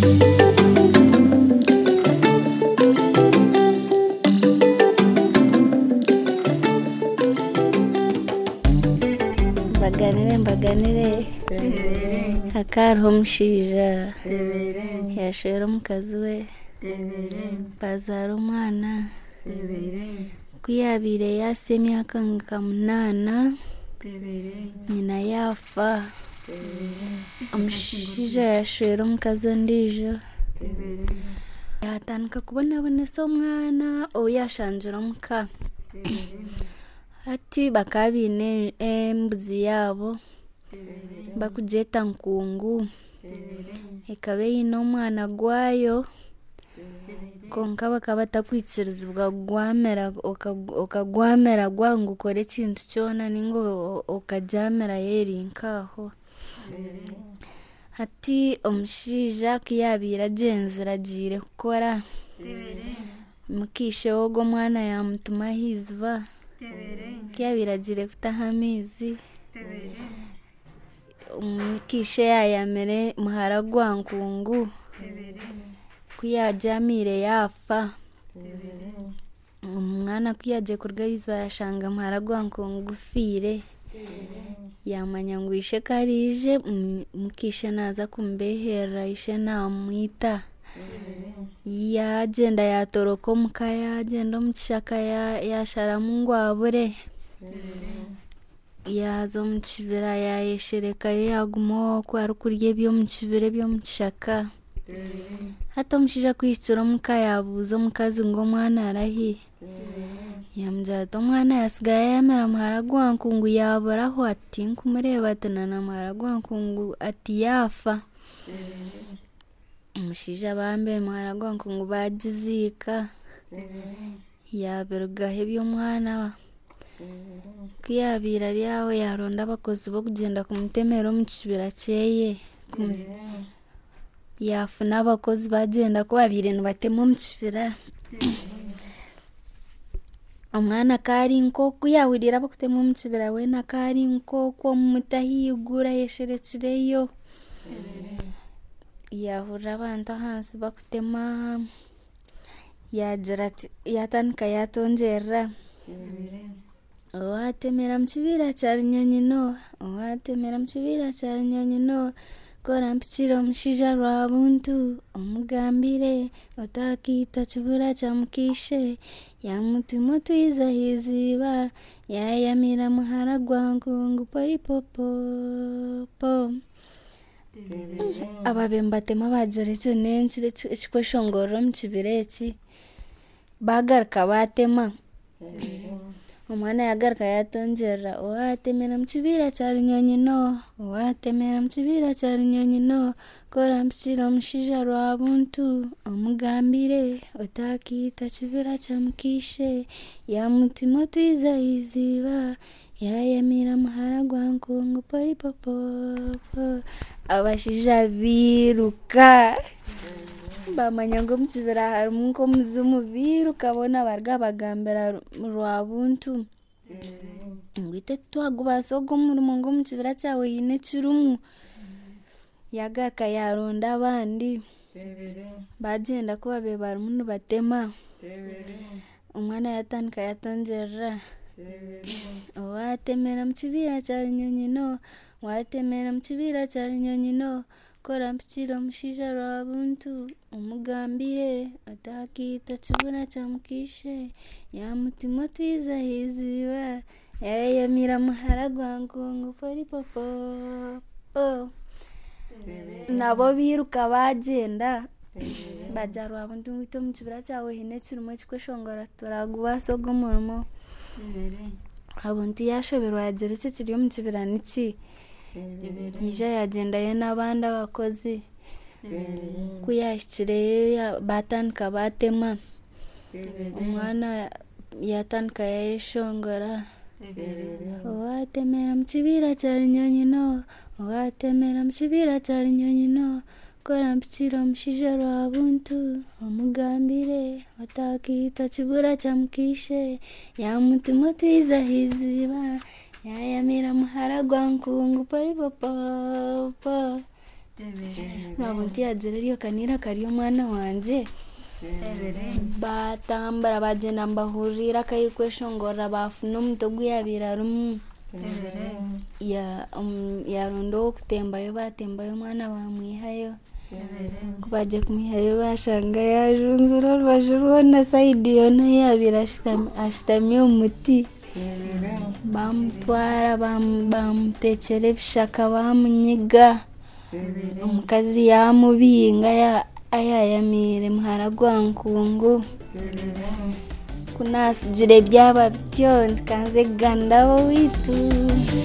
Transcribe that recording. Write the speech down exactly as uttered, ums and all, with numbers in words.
Mbaganire mbaganire hakariho omushaija yashwera omukazi we bazaara omwana kuyabiire yaasa emyaka nka munaana nyina yaafa omushaija yashwera omukazi ondiijo yatandika kubonabonesa omwana ou yashangira omuka hati bakaba baine embuzi yaabo bakugyeta nkungu ekaba eine omwana gwayo konka bakaba batakwikirizibwa kugwamira okagwamira gwangu okore ekintu kyona ninga okagyamira yeri nkaho. Hati omushaija kuyabiire agyenzire agiire kukora mukiishe ogwo omwana yamutumaho iziba kuyabiire agiire kutaha amaizi omukiishe yayamire muhara gwa nkungu kuyagyamire yaafa omwana kuyagiye kuruga iziba yashanga muhara gwa nkungu gufiire yamanya ngu ishe karije mukiishe naza kumubeherera ishe namwita yagyenda yatoroka omuka yagyenda omu kishaka yasharamu ngu abure yaza omu kibira yayesherekayo yaguma okwo arikurya eby'omu kibira eby'omu kishaka. Hati omushaija kwihikira omuka yabuuza omukazi ngu omwana arahi yamugira ati omwana yasigaye yayamira muhara gwa nkungu yaburaho ati nkumureeba ati nana muhara gwa nkungu ati yaafa. Omushaija bambe muhara gwa nkungu bagiziika yabirugaho eby'omwana kuyabiire ari aho yaronda abakozi b'okugyenda kumutemera omu kibira kyeye yafuna abakozi bagyenda kuba babiire nibatema omu kibira omwana kari nk'oku yahurira bakutema omu kibira weena kari nk'oku omu muti ahaiguru ayesherekireyo yahurira abantu ahansi bakutema yagira ati yatandika yatongyerera owatemera mu kibira kya Runyonyi no owatemera mu kibira kya Runyonyi no kora mpikira omushaija rwa buntu omugambire otakiita kibura kya mukiishe yamutima otwiza hiziba yayamira muhara gwa nkungu poripopopo. Ababe mbatema bagira ekyo n'enkire ekikweshongorera omu kibira eki bagaruka batema omwana yagaruka yatongyerera owatemera mu kibira kya Runyonyi no owatemera mu kibira kya Runyonyi no kora mpikira omushaija rwa buntu omugambire otakiita kibira kya mukiishe yamutima otwiza iziba yayamira muhara gwa nkungu poripopopo. Abashaija biruka bamanya ngu omu kibira harimu nk'omuzimu biruka boona baruga bagambira rwa buntu ngu ite titwagubaasa ogwo omurimo ngu omu kibira kyawe hiine ekirimu. Yagaruka yaronda abandi bagyenda kuba be barimu nibatema omwana yatandika yatongyerera owatemera mu kibira kya Runyonyi no owatemera mu kibira kya Runyonyi no kora mpikira omushaija rwa buntu omugambire otakiita kibura kya mukiishe yamutima otwiza hiziba yayamira muhara gwa nkungu poripopopo. Nabo biruka bagyenda bajya rwa buntu ngu ite omu kibira kyawe hiine ekirimu ekikweshongora turagubaasa ogwo omurimo. Abantu yashoberwa yagira eki ekiri omu kibira niki ija yagendayo n'abandi abakozi kuyahikireyo batandika batema omwana yatandika yayeshongora owatemera mu kibira kya Runyonyi no owatemera mu kibira kya Runyonyi no kora mpikira omushaija rwa buntu omugambire otakiita kibura kya mukiishe yamutima otwiza hiziba yayamira muhara gwa nkungu poripopopo. nabo ntiyagera ariyo kanira kari umwana wanje batambara bagenda mbahurira kayiri kweshongora bafuna omutogu yabira rumu ya yarondo kutembayo batembayo mwana bamwihayo kubaje kumwihayo bashanga yajunzura bajuru na saidi yona yabira ashtamye umuti bamutwara bamutekera ibishaka bamunyiga omukazi yamubinga ayayamire muharagwankungu kunasigire byaba bityo nkanze gandabo witu